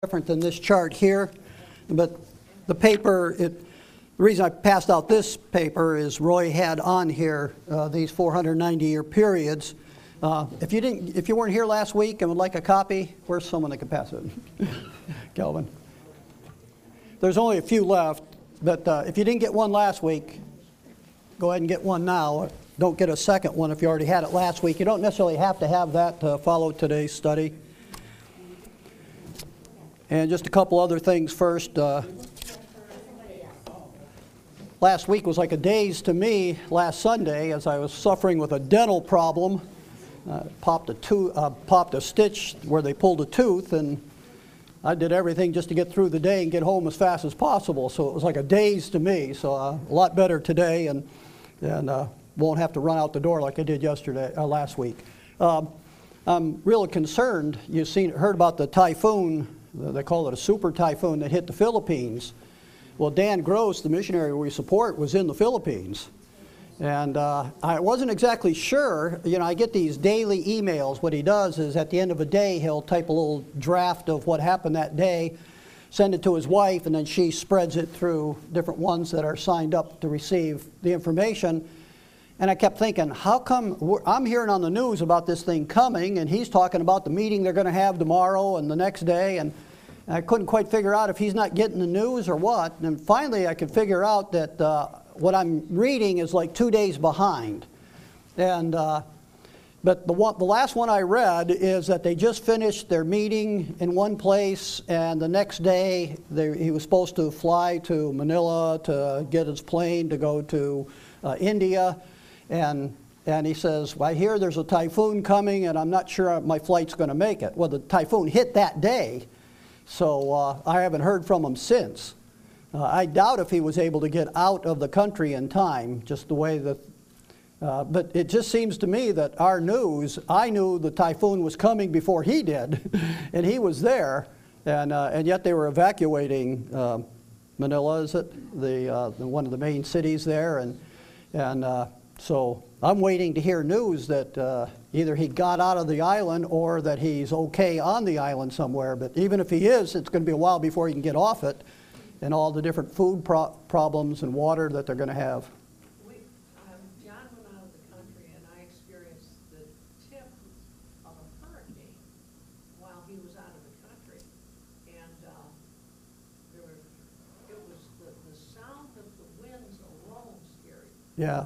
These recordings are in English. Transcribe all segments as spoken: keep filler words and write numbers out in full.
Different than this chart here, but the paper, it, the reason I passed out this paper is Roy had on here uh, these four hundred ninety year periods. Uh, if you didn't, if you weren't here last week and would like a copy, where's someone that could pass it? Calvin. There's only a few left, but uh, if you didn't get one last week, go ahead and get one now. Don't get a second one if you already had it last week. You don't necessarily have to have that to follow today's study. And just a couple other things first. Uh, last week was like a daze to me last Sunday as I was suffering with a dental problem. Uh, popped a tooth, uh, popped a stitch where they pulled a tooth, and I did everything just to get through the day and get home as fast as possible. So it was like a daze to me. So uh, a lot better today, and and uh, won't have to run out the door like I did yesterday, uh, last week. Um, I'm really concerned. You've seen, heard about the typhoon. They call it a super typhoon that hit the Philippines. Well, Dan Gross, the missionary we support, was in the Philippines. And uh, I wasn't exactly sure. You know, I get these daily emails. What he does is at the end of a day, he'll type a little draft of what happened that day, send it to his wife, and then she spreads it through different ones that are signed up to receive the information. And I kept thinking, how come we're, I'm hearing on the news about this thing coming, and he's talking about the meeting they're going to have tomorrow and the next day, and, and I couldn't quite figure out if he's not getting the news or what. And finally I could figure out that uh, what I'm reading is like two days behind. And uh, but the, one, the last one I read is that they just finished their meeting in one place, and the next day they, he was supposed to fly to Manila to get his plane to go to uh, India. And and he says, well, I hear there's a typhoon coming, and I'm not sure my flight's going to make it. Well, the typhoon hit that day, so uh, I haven't heard from him since. Uh, I doubt if he was able to get out of the country in time, just the way that, uh, but it just seems to me that our news, I knew the typhoon was coming before he did, and he was there, and uh, and yet they were evacuating uh, Manila, is it? The, uh, the one of the main cities there, and, and uh, So I'm waiting to hear news that uh, either he got out of the island or that he's okay on the island somewhere. But even if he is, it's going to be a while before he can get off it, and all the different food pro problems and water that they're going to have. We, um, John went out of the country, and I experienced the tip of a hurricane while he was out of the country. And uh, there were, it was the, the sound of the winds alone scared you. Yeah.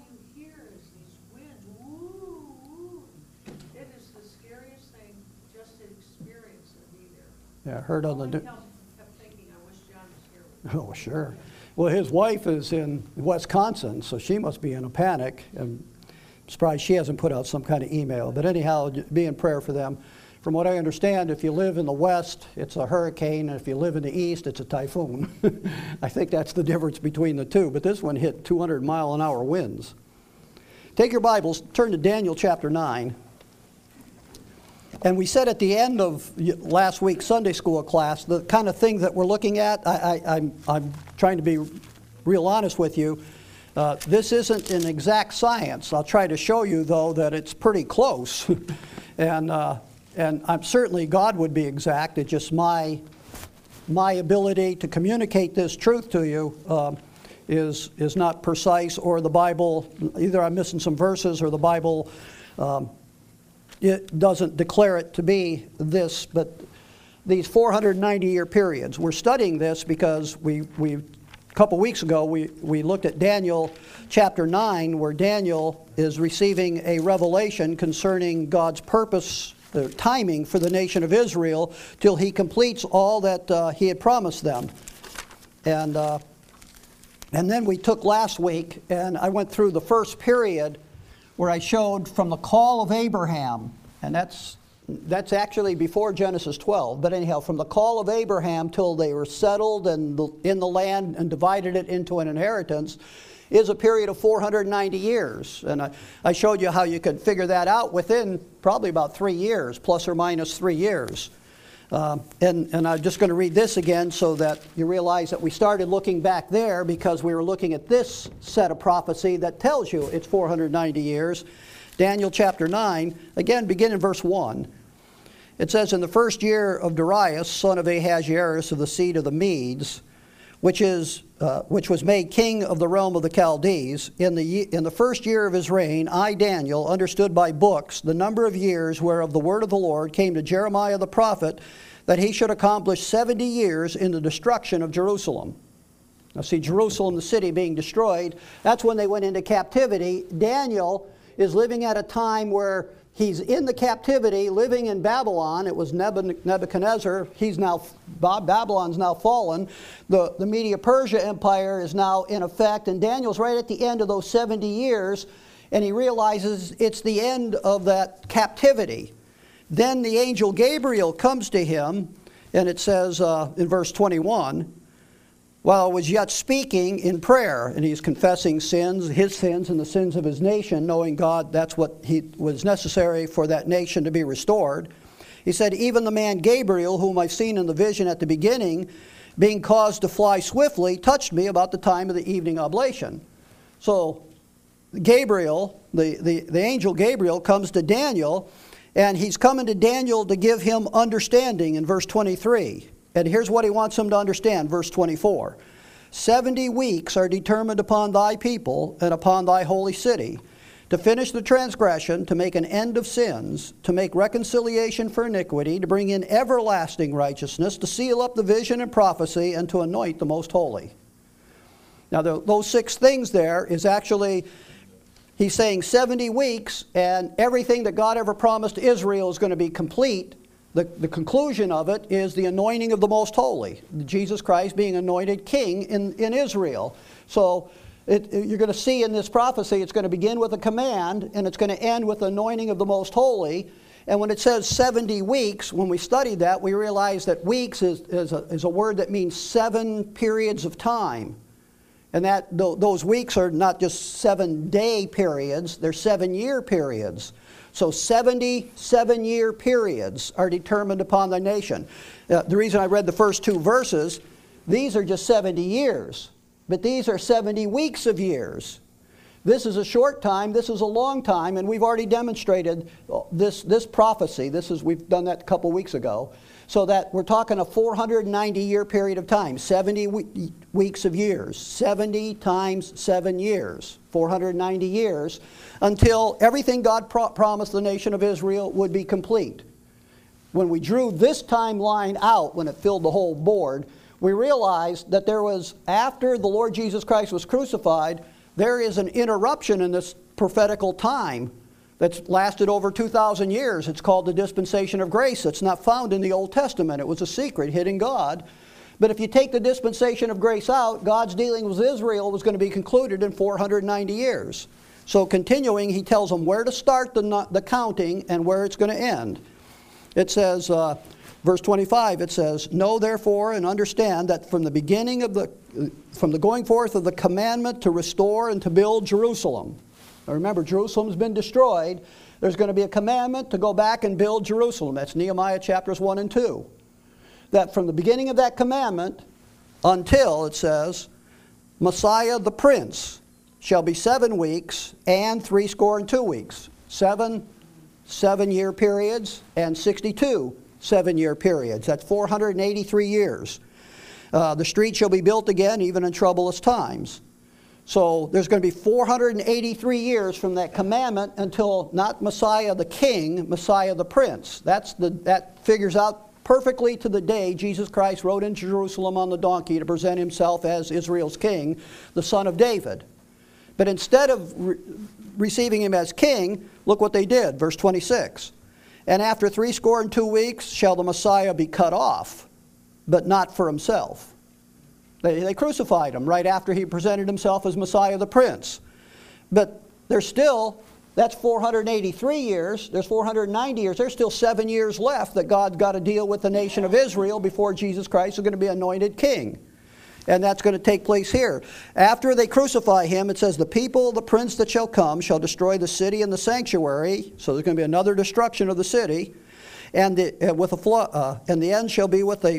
Yeah, heard on the news. Oh, sure. Well, his wife is in Wisconsin, so she must be in a panic. I'm surprised she hasn't put out some kind of email. But anyhow, be in prayer for them. From what I understand, if you live in the west, it's a hurricane, and if you live in the east, it's a typhoon. I think that's the difference between the two. But this one hit two hundred mile an hour winds. Take your Bibles, turn to Daniel chapter nine. And we said at the end of last week's Sunday school class, the kind of things that we're looking at, I, I, I'm, I'm trying to be real honest with you. Uh, this isn't an exact science. I'll try to show you, though, that it's pretty close. and uh, and I'm certainly God would be exact. It's just my, my ability to communicate this truth to you uh, is, is not precise, or the Bible, either I'm missing some verses or the Bible um, it doesn't declare it to be this, but these four hundred ninety year periods. We're studying this because we, we a couple weeks ago, we, we looked at Daniel chapter nine, where Daniel is receiving a revelation concerning God's purpose, the timing for the nation of Israel, till he completes all that uh, he had promised them. And, uh, and then we took last week, and I went through the first period where I showed from the call of Abraham, and that's that's actually before Genesis twelve, but anyhow, from the call of Abraham till they were settled and in the land and divided it into an inheritance, is a period of four hundred ninety years. And I, I showed you how you could figure that out within probably about three years, plus or minus three years. Uh, and, and I'm just going to read this again so that you realize that we started looking back there because we were looking at this set of prophecy that tells you it's four hundred ninety years. Daniel chapter nine, again begin in verse one. It says, in the first year of Darius, son of Ahasuerus of the seed of the Medes, which is uh, which was made king of the realm of the Chaldees, in the ye- in the first year of his reign, I, Daniel, understood by books the number of years whereof the word of the Lord came to Jeremiah the prophet, that he should accomplish seventy years in the destruction of Jerusalem. Now see, Jerusalem, the city being destroyed, that's when they went into captivity. Daniel is living at a time where he's in the captivity, living in Babylon. It was Nebuchadnezzar. He's now, Babylon's now fallen. The, the Media-Persia Empire is now in effect, and Daniel's right at the end of those seventy years, and he realizes it's the end of that captivity. Then the angel Gabriel comes to him, and it says uh, in verse twenty-one, while I was yet speaking in prayer, and he's confessing sins, his sins and the sins of his nation, knowing God that's what he was necessary for that nation to be restored. He said, even the man Gabriel, whom I've seen in the vision at the beginning, being caused to fly swiftly, touched me about the time of the evening oblation. So Gabriel, the, the, the angel Gabriel, comes to Daniel, and he's coming to Daniel to give him understanding in verse twenty-three. And here's what he wants him to understand, verse twenty-four. Seventy weeks are determined upon thy people and upon thy holy city, to finish the transgression, to make an end of sins, to make reconciliation for iniquity, to bring in everlasting righteousness, to seal up the vision and prophecy, and to anoint the most holy. Now the, those six things there is actually, he's saying seventy weeks, and everything that God ever promised Israel is going to be complete. The, the conclusion of it is the anointing of the Most Holy, Jesus Christ being anointed king in, in Israel. So it, you're going to see in this prophecy, it's going to begin with a command, and it's going to end with the anointing of the Most Holy. And when it says seventy weeks, when we studied that, we realize that weeks is, is, a, is a word that means seven periods of time. And that th those weeks are not just seven-day periods, they're seven-year periods. So seventy-seven-year periods are determined upon the nation. Uh, the reason I read the first two verses, these are just seventy years, but these are seventy weeks of years. This is a short time, this is a long time, and we've already demonstrated this, this prophecy. This is, we've done that a couple weeks ago. So that we're talking a four hundred ninety year period of time, seventy we weeks of years, seventy times seven years, four hundred ninety years, until everything God pro promised the nation of Israel would be complete. When we drew this timeline out, when it filled the whole board, we realized that there was, after the Lord Jesus Christ was crucified, there is an interruption in this prophetical time that's lasted over two thousand years. It's called the dispensation of grace. It's not found in the Old Testament. It was a secret hidden God. But if you take the dispensation of grace out, God's dealing with Israel was going to be concluded in four hundred ninety years. So continuing, he tells them where to start the, the counting and where it's going to end. It says, uh, verse twenty-five, it says, know therefore and understand that from the beginning of the, from the going forth of the commandment to restore and to build Jerusalem. Now remember, Jerusalem's been destroyed. There's going to be a commandment to go back and build Jerusalem. That's Nehemiah chapters one and two. That from the beginning of that commandment until, it says, Messiah the Prince shall be seven weeks and three score and two weeks. Seven seven-year periods and sixty-two seven-year periods. That's four hundred eighty-three years. Uh, the street shall be built again, even in troublous times. So there's going to be four hundred eighty-three years from that commandment until not Messiah the King, Messiah the Prince. That's the, that figures out perfectly to the day Jesus Christ rode into Jerusalem on the donkey to present himself as Israel's king, the son of David. But instead of re receiving him as king, look what they did, verse twenty-six. And after three score and two weeks shall the Messiah be cut off, but not for himself. They, they crucified him right after he presented himself as Messiah the Prince. But there's still, that's four hundred eighty-three years, there's four hundred ninety years, there's still seven years left that God's got to deal with the nation of Israel before Jesus Christ is going to be anointed king. And that's going to take place here. After they crucify him, it says, the people, the prince that shall come, shall destroy the city and the sanctuary. So there's going to be another destruction of the city. And the, uh, with a flood, uh, and the end shall be with a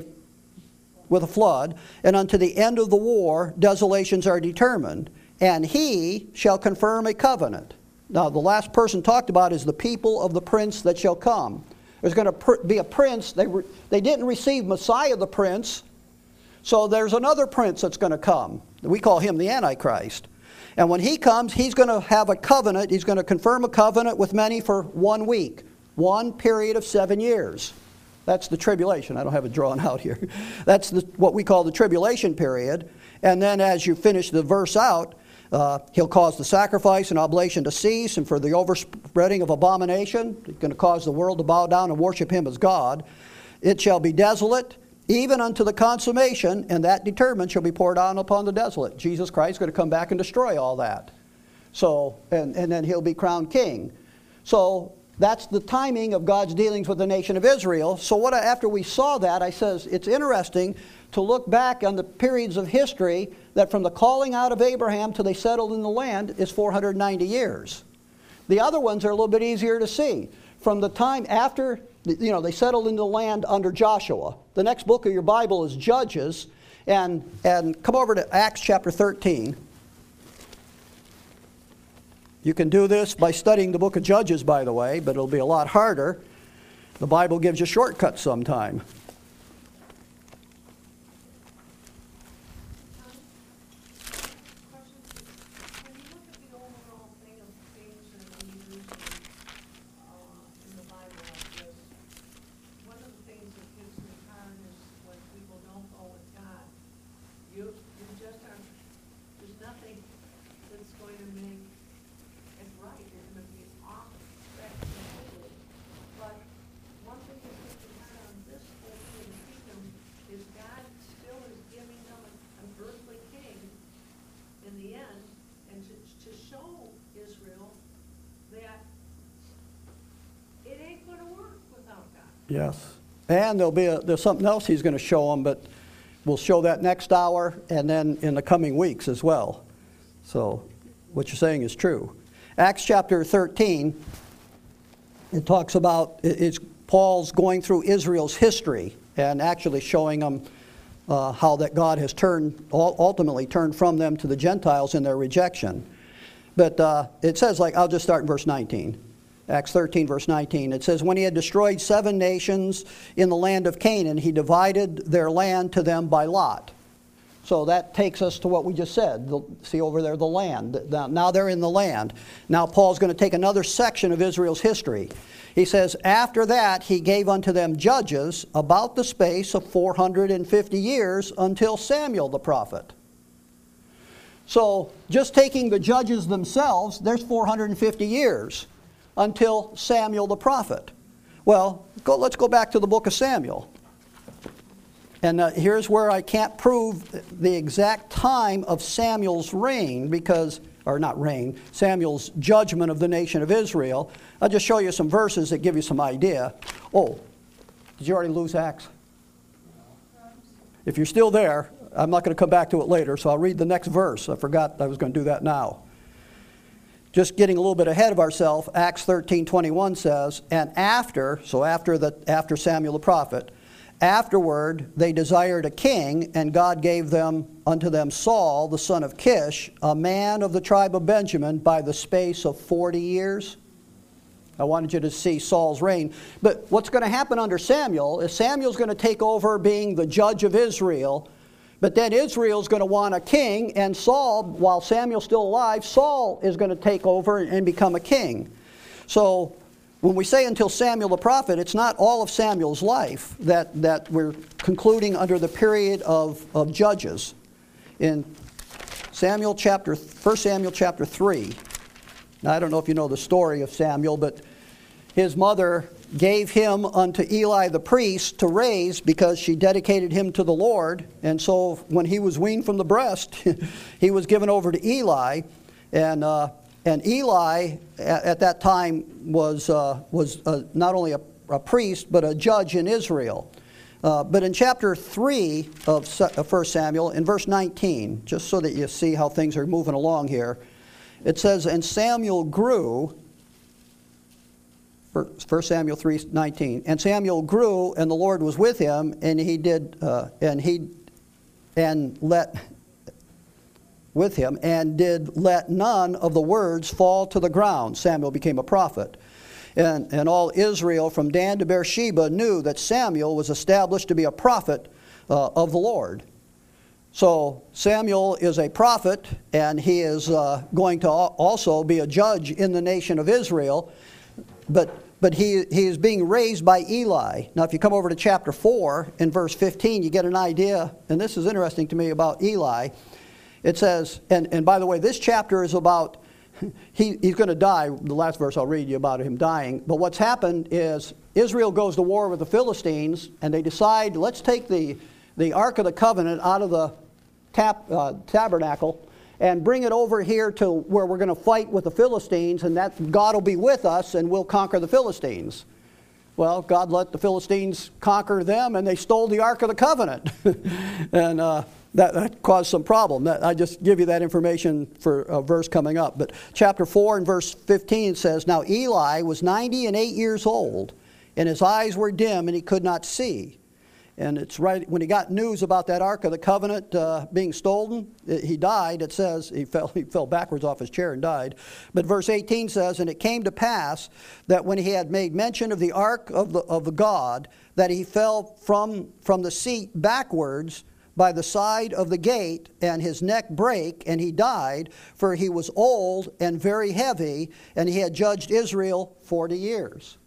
with a flood, and unto the end of the war desolations are determined, and he shall confirm a covenant. Now the last person talked about is the people of the prince that shall come. There's going to be a prince. They, re, they didn't receive Messiah the prince, so there's another prince that's going to come. We call him the Antichrist. And when he comes, he's going to have a covenant. He's going to confirm a covenant with many for one week, one period of seven years. That's the tribulation. I don't have it drawn out here. That's the, what we call the tribulation period. And then as you finish the verse out, uh, he'll cause the sacrifice and oblation to cease, and for the overspreading of abomination, he's going to cause the world to bow down and worship him as God. It shall be desolate, even unto the consummation, and that determined shall be poured out upon the desolate. Jesus Christ is going to come back and destroy all that. So, and, and then he'll be crowned king. So that's the timing of God's dealings with the nation of Israel. So what I, after we saw that, I says it's interesting to look back on the periods of history that from the calling out of Abraham till they settled in the land is four hundred ninety years. The other ones are a little bit easier to see. From the time after, you know, they settled into the land under Joshua. The next book of your Bible is Judges. And, and come over to Acts chapter thirteen. You can do this by studying the book of Judges, by the way, but it'll be a lot harder. The Bible gives you shortcuts sometime. Yes. And there'll be a, there's something else he's going to show them, but we'll show that next hour and then in the coming weeks as well. So what you're saying is true. Acts chapter thirteen, it talks about, it's Paul's going through Israel's history and actually showing them uh, how that God has turned, ultimately turned from them to the Gentiles in their rejection. But uh, it says, like, I'll just start in verse nineteen. Acts thirteen, verse nineteen. It says, when he had destroyed seven nations in the land of Canaan, he divided their land to them by lot. So that takes us to what we just said. The, see over there, the land. Now, now they're in the land. Now Paul's going to take another section of Israel's history. He says, after that he gave unto them judges about the space of four hundred fifty years until Samuel the prophet. So just taking the judges themselves, there's four hundred fifty years until Samuel the prophet. Well, go, let's go back to the book of Samuel. And uh, here's where I can't prove the exact time of Samuel's reign, because, or not reign, Samuel's judgment of the nation of Israel. I'll just show you some verses that give you some idea. Oh, did you already lose Acts? If you're still there, I'm not going to come back to it later, so I'll read the next verse. I forgot I was going to do that now. Just getting a little bit ahead of ourselves, Acts thirteen twenty-one says, and after, so after, the, after Samuel the prophet, afterward they desired a king, and God gave them unto them Saul, the son of Kish, a man of the tribe of Benjamin, by the space of forty years. I wanted you to see Saul's reign. But what's going to happen under Samuel is Samuel's going to take over being the judge of Israel. But then Israel's going to want a king, and Saul, while Samuel's still alive, Saul is going to take over and become a king. So when we say until Samuel the prophet, it's not all of Samuel's life that, that we're concluding under the period of, of Judges. In Samuel chapter, First Samuel chapter three, now I don't know if you know the story of Samuel, but his mother gave him unto Eli the priest to raise because she dedicated him to the Lord. And so when he was weaned from the breast, he was given over to Eli. And, uh, and Eli at, at that time was, uh, was uh, not only a, a priest, but a judge in Israel. Uh, but in chapter three of First Samuel, in verse nineteen, just so that you see how things are moving along here, it says, and Samuel grew, First Samuel three nineteen. And Samuel grew, and the Lord was with him, and he did, uh, and he, and let, with him, and did let none of the words fall to the ground. Samuel became a prophet. And, and all Israel from Dan to Beersheba knew that Samuel was established to be a prophet uh, of the Lord. So Samuel is a prophet, and he is uh, going to also be a judge in the nation of Israel. But, but he, he is being raised by Eli. Now if you come over to chapter four, in verse fifteen, you get an idea, and this is interesting to me about Eli. It says, and, and by the way, this chapter is about, he, he's going to die. The last verse I'll read you about him dying. But what's happened is Israel goes to war with the Philistines, and they decide, let's take the, the Ark of the Covenant out of the Tap, uh, tabernacle and bring it over here to where we're going to fight with the Philistines, and that God will be with us and we'll conquer the Philistines. Well, God let the Philistines conquer them, and they stole the Ark of the Covenant. and uh, that, that caused some problem. That, I just give you that information for a verse coming up. But chapter four and verse fifteen says, Now Eli was ninety and eight years old, and his eyes were dim, and he could not see. And it's right when he got news about that Ark of the Covenant uh, being stolen, it, he died. It says he fell, he fell backwards off his chair and died. But verse eighteen says, And it came to pass that when he had made mention of the Ark of the, of the God, that he fell from, from the seat backwards by the side of the gate, and his neck brake, and he died, for he was old and very heavy, and he had judged Israel forty years.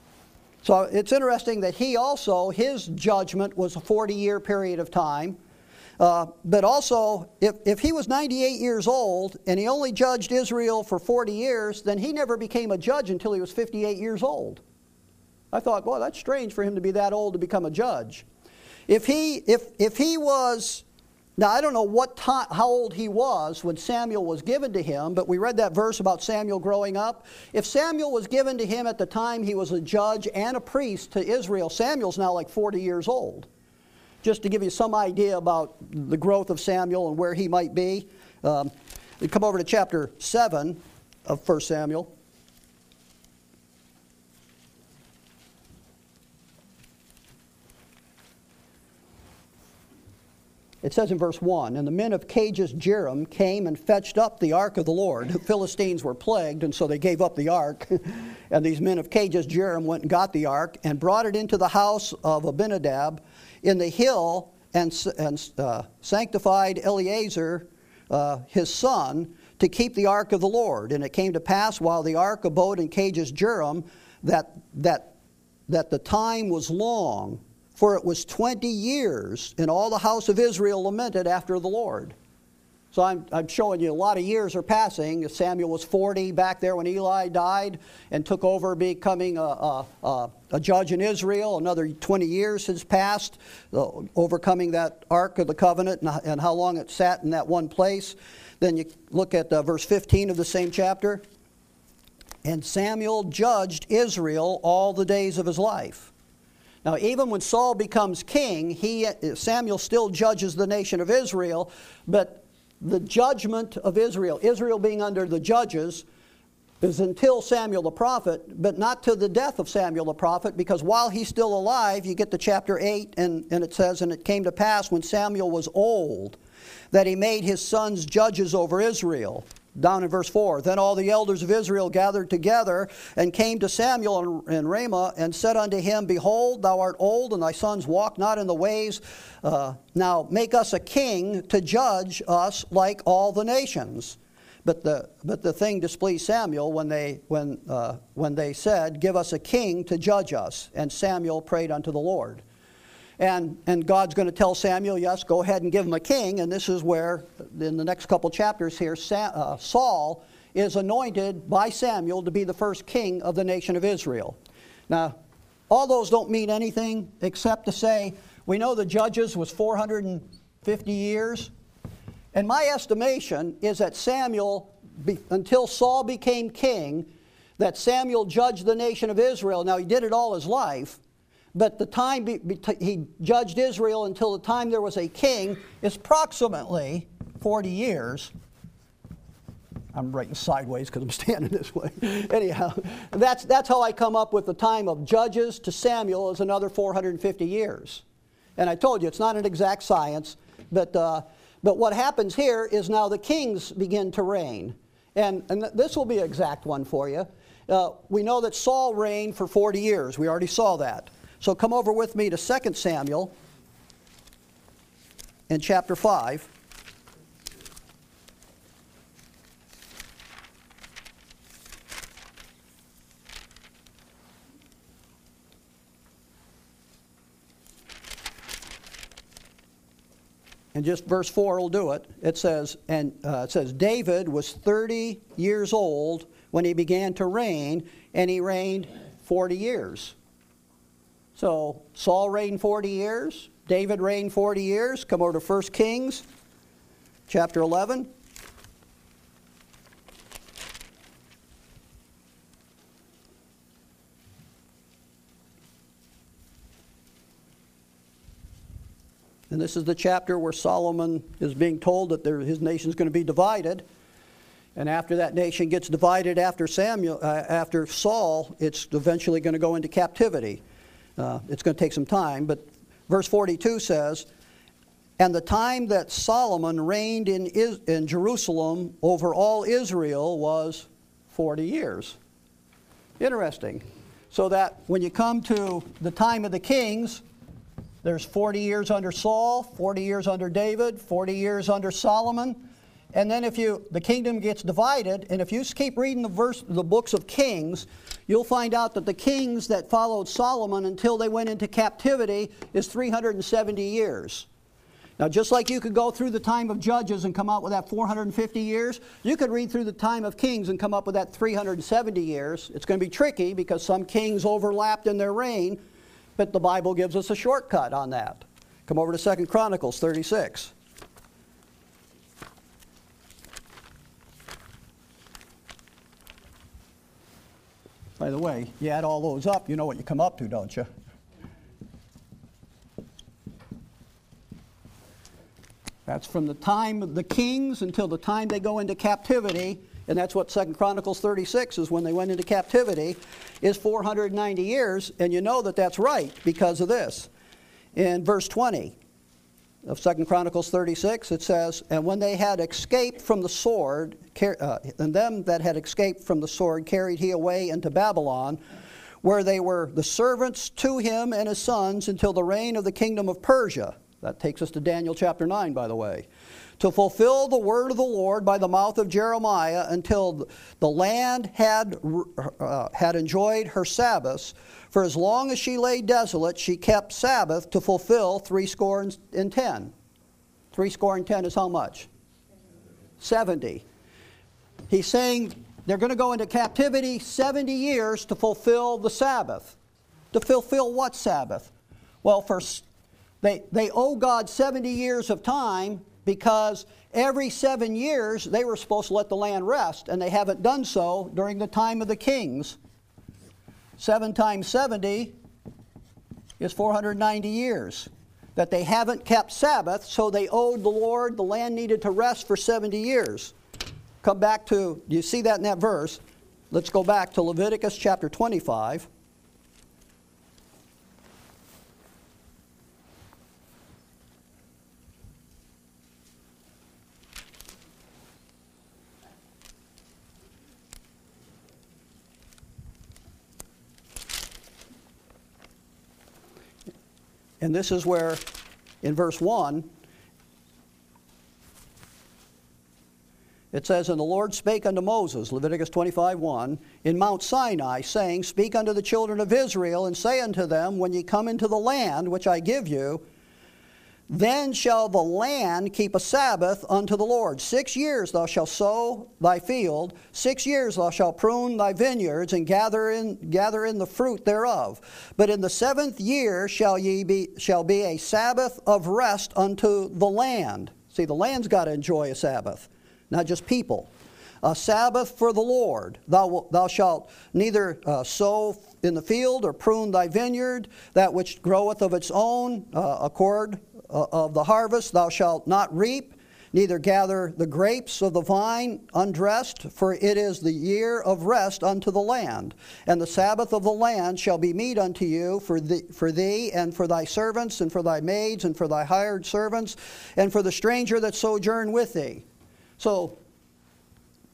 So it's interesting that he also, his judgment was a forty-year period of time. Uh, but also, if, if he was ninety-eight years old and he only judged Israel for forty years, then he never became a judge until he was fifty-eight years old. I thought, boy, that's strange for him to be that old to become a judge. If he, if, if he was... Now, I don't know what time, how old he was when Samuel was given to him, but we read that verse about Samuel growing up. If Samuel was given to him at the time he was a judge and a priest to Israel, Samuel's now like forty years old. Just to give you some idea about the growth of Samuel and where he might be. Um, we come over to chapter seven of First Samuel. It says in verse one, And the men of Cages Jearim came and fetched up the ark of the Lord. The Philistines were plagued, and so they gave up the ark. And these men of Cages Jearim went and got the ark and brought it into the house of Abinadab in the hill, and, and uh, sanctified Eleazar, uh, his son, to keep the ark of the Lord. And it came to pass, while the ark abode in Cages Jearim, that, that, that the time was long, for it was twenty years, and all the house of Israel lamented after the Lord. So I'm, I'm showing you a lot of years are passing. Samuel was forty back there when Eli died and took over becoming a, a, a, a judge in Israel. Another twenty years has passed, uh, overcoming that Ark of the Covenant and, and how long it sat in that one place. Then you look at uh, verse fifteen of the same chapter. And Samuel judged Israel all the days of his life. Now, even when Saul becomes king, he, Samuel still judges the nation of Israel, but the judgment of Israel, Israel being under the judges, is until Samuel the prophet, but not to the death of Samuel the prophet, because while he's still alive, you get to chapter eight, and, and it says, And it came to pass when Samuel was old, that he made his sons judges over Israel. Down in verse four, Then all the elders of Israel gathered together and came to Samuel in, in Ramah and said unto him, Behold, thou art old, and thy sons walk not in the ways. Uh, now make us a king to judge us like all the nations. But the, but the thing displeased Samuel when they, when, uh, when they said, Give us a king to judge us. And Samuel prayed unto the Lord. And, and God's going to tell Samuel, yes, go ahead and give him a king. And this is where, in the next couple chapters here, Sa uh, Saul is anointed by Samuel to be the first king of the nation of Israel. Now, all those don't mean anything except to say, we know the Judges was four hundred fifty years. And my estimation is that Samuel, be, until Saul became king, that Samuel judged the nation of Israel. Now, he did it all his life. But the time be, be, he judged Israel until the time there was a king is approximately forty years. I'm writing sideways because I'm standing this way. Anyhow, that's, that's how I come up with the time of Judges to Samuel is another four hundred fifty years. And I told you, it's not an exact science, but, uh, but what happens here is now the kings begin to reign. And, and this will be an exact one for you. Uh, we know that Saul reigned for forty years. We already saw that. So come over with me to Second Samuel in chapter five. And just verse four will do it. It says, and uh, it says, David was thirty years old when he began to reign, and he reigned forty years. So Saul reigned forty years. David reigned forty years. Come over to First Kings, chapter eleven. And this is the chapter where Solomon is being told that there, his nation is going to be divided. And after that nation gets divided after Samuel, uh, after Saul, it's eventually going to go into captivity. Uh, it's going to take some time, but verse forty-two says, "And the time that Solomon reigned in, Is- in Jerusalem over all Israel was forty years." Interesting. So that when you come to the time of the kings, there's forty years under Saul, forty years under David, forty years under Solomon. And then if you, the kingdom gets divided, and if you keep reading the verse, the books of Kings, you'll find out that the kings that followed Solomon until they went into captivity is three hundred seventy years. Now, just like you could go through the time of Judges and come out with that four hundred fifty years, you could read through the time of Kings and come up with that three hundred seventy years. It's going to be tricky because some kings overlapped in their reign, but the Bible gives us a shortcut on that. Come over to Second Chronicles thirty-six. By the way, you add all those up, you know what you come up to, don't you? That's from the time of the kings until the time they go into captivity, and that's what Second Chronicles thirty-six is, when they went into captivity, is four hundred ninety years, and you know that that's right because of this. In verse twenty of Second Chronicles thirty-six, it says, "And when they had escaped from the sword, uh, and them that had escaped from the sword carried he away into Babylon, where they were the servants to him and his sons until the reign of the kingdom of Persia." That takes us to Daniel chapter nine, by the way. "To fulfill the word of the Lord by the mouth of Jeremiah, until the land had, uh, had enjoyed her Sabbaths. For as long as she lay desolate, she kept Sabbath to fulfill threescore and ten." Threescore and ten is how much? seventy. He's saying they're going to go into captivity seventy years to fulfill the Sabbath. To fulfill what Sabbath? Well, for, they, they owe God seventy years of time, because every seven years they were supposed to let the land rest, and they haven't done so during the time of the kings. Seven times seventy is four hundred ninety years that they haven't kept Sabbath, so they owed the Lord, the land needed to rest for seventy years. Come back to, do you see that in that verse? Let's go back to Leviticus chapter twenty-five. And this is where, in verse one, it says, "And the Lord spake unto Moses," Leviticus twenty-five one, "in Mount Sinai, saying, Speak unto the children of Israel, and say unto them, When ye come into the land which I give you, then shall the land keep a Sabbath unto the Lord. Six years thou shalt sow thy field, six years thou shalt prune thy vineyards, and gather in gather in the fruit thereof. But in the seventh year shall ye be shall be a Sabbath of rest unto the land." See, the land's got to enjoy a Sabbath, not just people. "A Sabbath for the Lord. Thou, thou shalt neither uh, sow in the field or prune thy vineyard, that which groweth of its own uh, accord uh, of the harvest thou shalt not reap, neither gather the grapes of the vine undressed, for it is the year of rest unto the land. And the Sabbath of the land shall be meat unto you for, the, for thee, and for thy servants, and for thy maids, and for thy hired servants, and for the stranger that sojourn with thee." So,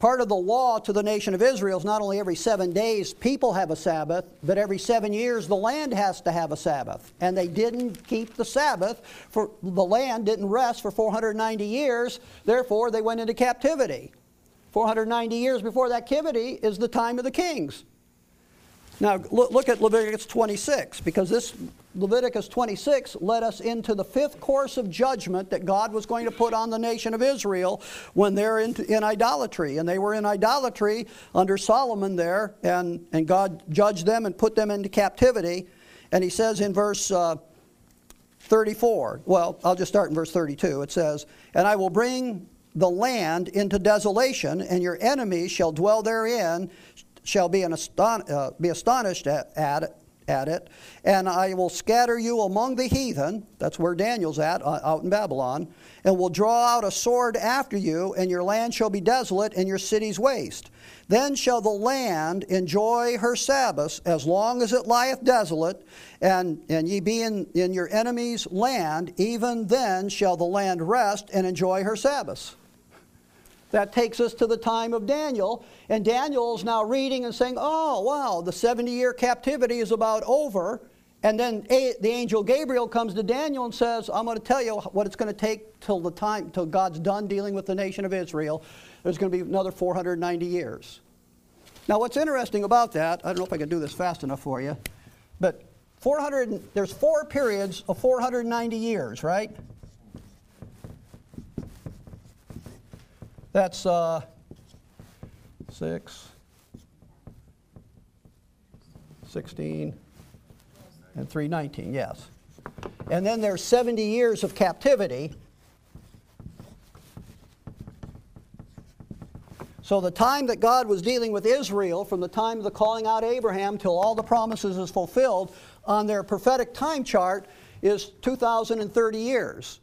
part of the law to the nation of Israel is not only every seven days people have a Sabbath, but every seven years the land has to have a Sabbath. And they didn't keep the Sabbath. For the land didn't rest for four hundred ninety years. Therefore, they went into captivity. four hundred ninety years before that captivity is the time of the kings. Now, look at Leviticus twenty-six, because this Leviticus twenty-six led us into the fifth course of judgment that God was going to put on the nation of Israel when they're in, in idolatry. And they were in idolatry under Solomon there, and, and God judged them and put them into captivity. And he says in verse uh, thirty-four, well, I'll just start in verse thirty-two. It says, "And I will bring the land into desolation, and your enemies shall dwell therein, shall be, an aston- uh, be astonished at, at, it, at it, and I will scatter you among the heathen," that's where Daniel's at, uh, out in Babylon, "and will draw out a sword after you, and your land shall be desolate, and your cities waste. Then shall the land enjoy her Sabbaths as long as it lieth desolate, and, and ye be in, in your enemy's land, even then shall the land rest and enjoy her Sabbaths." That takes us to the time of Daniel, and Daniel is now reading and saying, oh, wow, the seventy-year captivity is about over. And then a, the angel Gabriel comes to Daniel and says, I'm going to tell you what it's going to take till the time, till God's done dealing with the nation of Israel. There's going to be another four hundred ninety years. Now, what's interesting about that, I don't know if I can do this fast enough for you, but four hundred, there's four periods of four hundred ninety years, right? That's uh, six, sixteen, and three nineteen, yes. And then there's seventy years of captivity. So the time that God was dealing with Israel, from the time of the calling out Abraham till all the promises is fulfilled, on their prophetic time chart is two thousand thirty years.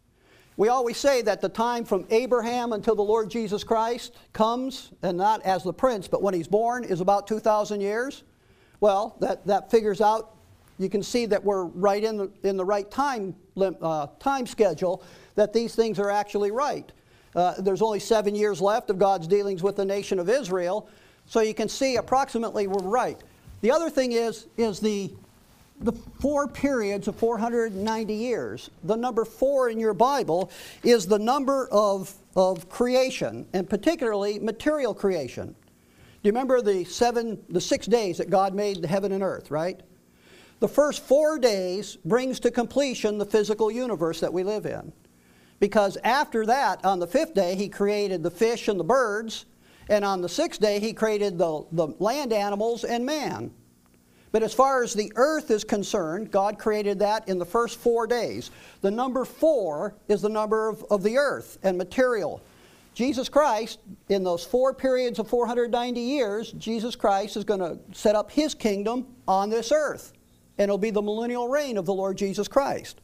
We always say that the time from Abraham until the Lord Jesus Christ comes, and not as the prince, but when he's born, is about two thousand years. Well, that, that figures out, you can see that we're right in the, in the right time, uh, time schedule, that these things are actually right. Uh, there's only seven years left of God's dealings with the nation of Israel, so you can see approximately we're right. The other thing is, is the the four periods of four hundred ninety years. The number four in your Bible is the number of, of creation, and particularly material creation. Do you remember the seven, the six days that God made the heaven and earth, right? The first four days brings to completion the physical universe that we live in. Because after that, on the fifth day, he created the fish and the birds, and on the sixth day, he created the, the land animals and man. But as far as the earth is concerned, God created that in the first four days. The number four is the number of, of the earth and material. Jesus Christ, in those four periods of four hundred ninety years, Jesus Christ is going to set up his kingdom on this earth. And it'll be the millennial reign of the Lord Jesus Christ.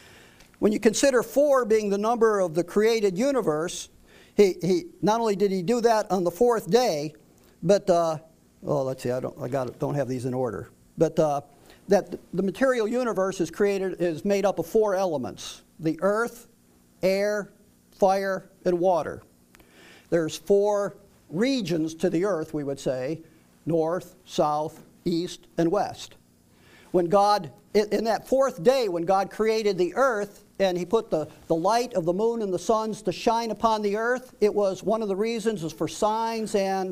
When you consider four being the number of the created universe, he, he not only did he do that on the fourth day, but, uh, oh, let's see, I don't, I got it, don't have these in order. But uh, that the material universe is created, is made up of four elements: the earth, air, fire, and water. There's four regions to the earth, we would say: north, south, east, and west. When God, in that fourth day, when God created the earth, and he put the, the light of the moon and the suns to shine upon the earth, it was one of the reasons was for signs and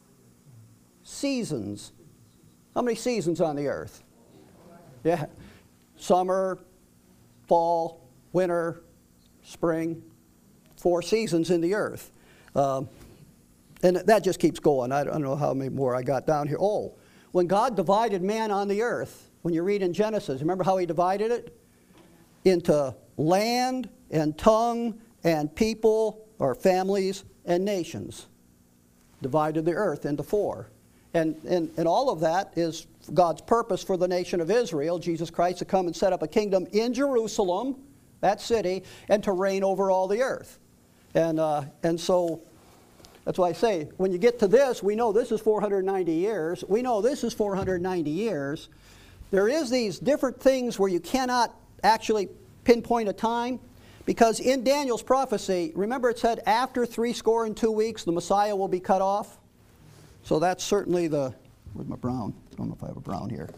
seasons. How many seasons on the earth? Yeah. Summer, fall, winter, spring. Four seasons in the earth. Um, and that just keeps going. I don't know how many more I got down here. Oh, when God divided man on the earth, when you read in Genesis, remember how he divided it? Into land and tongue and people, or families and nations. Divided the earth into four. And, and, and all of that is God's purpose for the nation of Israel, Jesus Christ, to come and set up a kingdom in Jerusalem, that city, and to reign over all the earth. And, uh, and so, that's why I say, when you get to this, we know this is four hundred ninety years. We know this is four hundred ninety years. There is these different things where you cannot actually pinpoint a time, Because in Daniel's prophecy, remember it said after three score and two weeks the Messiah will be cut off? So that's certainly the, where's my brown? I don't know if I have a brown here.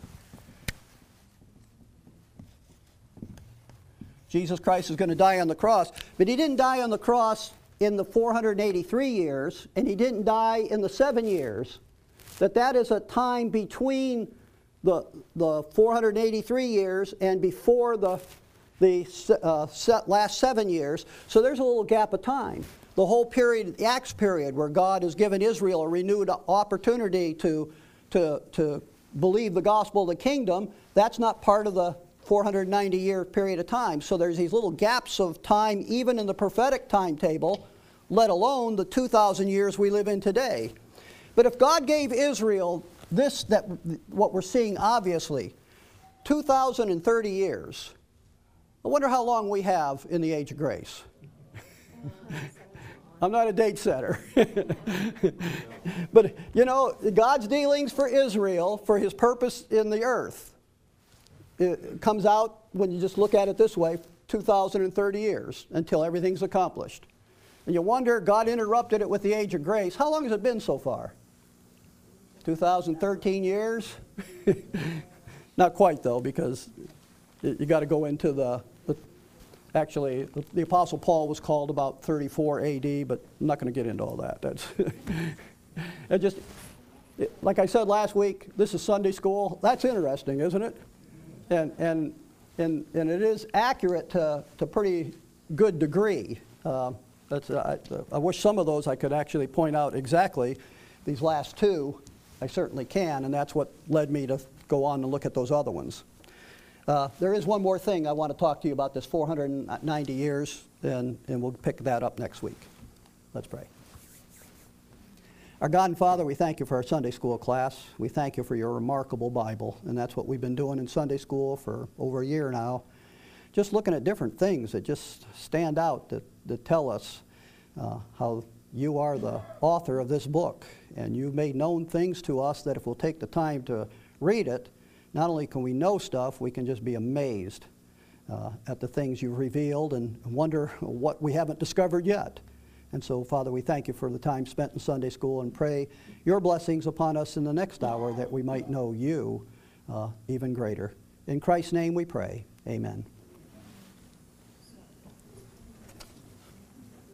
Jesus Christ is going to die on the cross, but he didn't die on the cross in the four hundred eighty-three years, and he didn't die in the seven years. That that is a time between the, the four hundred eighty-three years and before the, the uh, set last seven years. So there's a little gap of time. The whole period, the Acts period, where God has given Israel a renewed opportunity to, to, to believe the gospel of the kingdom, that's not part of the four hundred ninety year period of time. So there's these little gaps of time even in the prophetic timetable, let alone the two thousand years we live in today. But if God gave Israel this, that what we're seeing obviously, two thousand thirty years, I wonder how long we have in the age of grace. I'm not a date setter. But, you know, God's dealings for Israel, for his purpose in the earth, it comes out, when you just look at it this way, two thousand thirty years until everything's accomplished. And you wonder, God interrupted it with the age of grace. How long has it been so far? two thousand thirteen years? Not quite, though, because you got to go into the, the actually, the, the Apostle Paul was called about thirty-four A D, but I'm not going to get into all that. That's it just, it, like I said last week, this is Sunday school. That's interesting, isn't it? And, and, and, and it is accurate to a pretty good degree. Uh, that's, uh, I, I wish some of those I could actually point out exactly. These last two, I certainly can, and that's what led me to go on and look at those other ones. Uh, there is one more thing I want to talk to you about, this four hundred ninety years, and, and we'll pick that up next week. Let's pray. Our God and Father, we thank you for our Sunday school class. We thank you for your remarkable Bible, and that's what we've been doing in Sunday school for over a year now. Just looking at different things that just stand out, that, that tell us uh, how you are the author of this book, and you've made known things to us that if we'll take the time to read it, not only can we know stuff, we can just be amazed uh, at the things you've revealed and wonder what we haven't discovered yet. And so, Father, we thank you for the time spent in Sunday school and pray your blessings upon us in the next hour that we might know you uh, even greater. In Christ's name we pray. Amen.